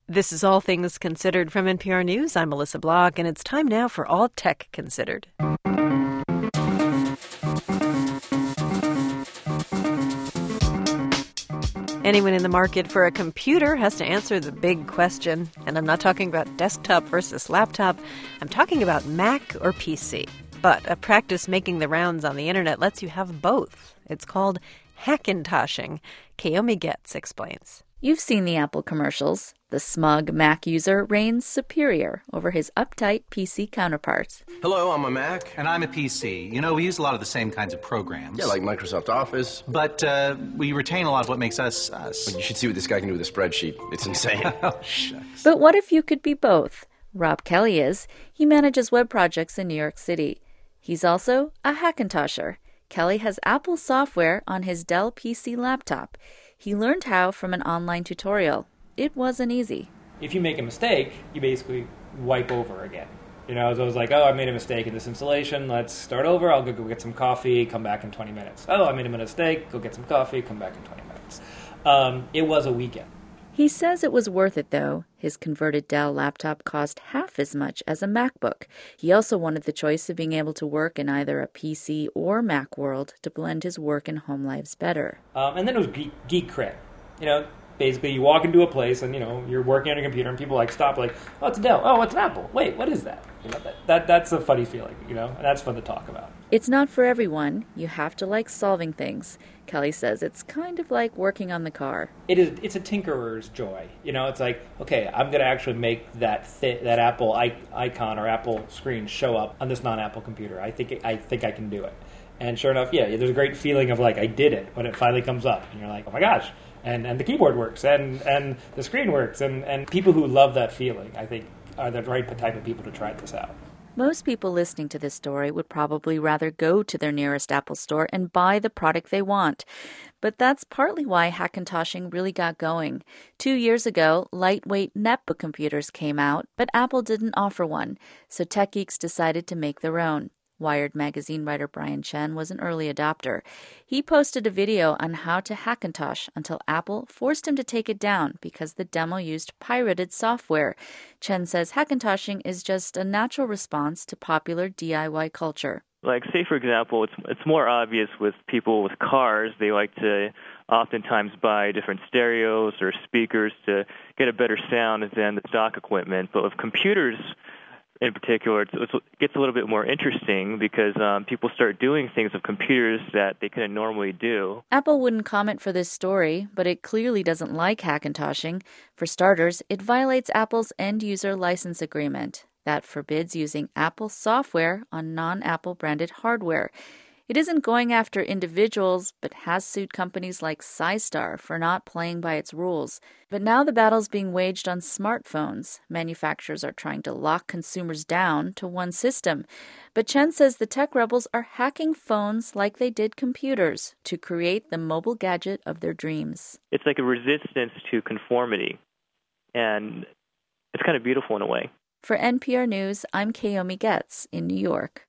This is All Things Considered from NPR News. I'm Melissa Block, and it's time now for All Tech Considered. Anyone in the market for a computer has to answer the big question. And I'm not talking about desktop versus laptop. I'm talking about Mac or PC. But a practice making the rounds on the internet lets you have both. It's called Hackintoshing. Kayomi Getz explains. You've seen the Apple commercials. The smug Mac user reigns superior over his uptight PC counterparts. Hello, I'm a Mac. And I'm a PC. You know, we use a lot of the same kinds of programs. Yeah, like Microsoft Office. But we retain a lot of what makes us us. But you should see what this guy can do with a spreadsheet. It's insane. Oh, shucks. But what if you could be both? Rob Kelly is. He manages web projects in New York City. He's also a Hackintosher. Kelly has Apple software on his Dell PC laptop. He learned how from an online tutorial. It wasn't easy. If you make a mistake, you basically wipe over again. You know, so I was like, oh, I made a mistake in this installation. Let's start over. I'll go get some coffee, come back in 20 minutes. Oh, I made a mistake. Go get some coffee, come back in 20 minutes. It was a weekend. He says it was worth it, though. His converted Dell laptop cost half as much as a MacBook. He also wanted the choice of being able to work in either a PC or Mac world to blend his work and home lives better. And then it was geek cred. You know, basically you walk into a place and, you know, you're working on your computer and people like stop like, oh, it's a Dell. Oh, it's an Apple. Wait, what is that? You know, that's a funny feeling, you know, and that's fun to talk about. It's not for everyone. You have to like solving things. Kelly says it's kind of like working on the car. It's a tinkerer's joy. You know, it's like, okay, I'm going to actually make that Apple icon or Apple screen show up on this non-Apple computer. I think I can do it. And sure enough, yeah, there's a great feeling of like, I did it when it finally comes up. And you're like, oh my gosh. And the keyboard works and the screen works. And people who love that feeling, I think, are the right type of people to try this out. Most people listening to this story would probably rather go to their nearest Apple store and buy the product they want. But that's partly why Hackintoshing really got going. 2 years ago, lightweight netbook computers came out, but Apple didn't offer one, so tech geeks decided to make their own. Wired magazine writer Brian Chen was an early adopter. He posted a video on how to Hackintosh until Apple forced him to take it down because the demo used pirated software. Chen says Hackintoshing is just a natural response to popular DIY culture. Like, say, for example, it's more obvious with people with cars. They like to oftentimes buy different stereos or speakers to get a better sound than the stock equipment. But with computers, in particular, it gets a little bit more interesting because people start doing things with computers that they couldn't normally do. Apple wouldn't comment for this story, but it clearly doesn't like Hackintoshing. For starters, it violates Apple's end-user license agreement that forbids using Apple software on non-Apple branded hardware. It isn't going after individuals, but has sued companies like SiStar for not playing by its rules. But now the battle's being waged on smartphones. Manufacturers are trying to lock consumers down to one system. But Chen says the tech rebels are hacking phones like they did computers to create the mobile gadget of their dreams. It's like a resistance to conformity, and it's kind of beautiful in a way. For NPR News, I'm Kayomi Getz in New York.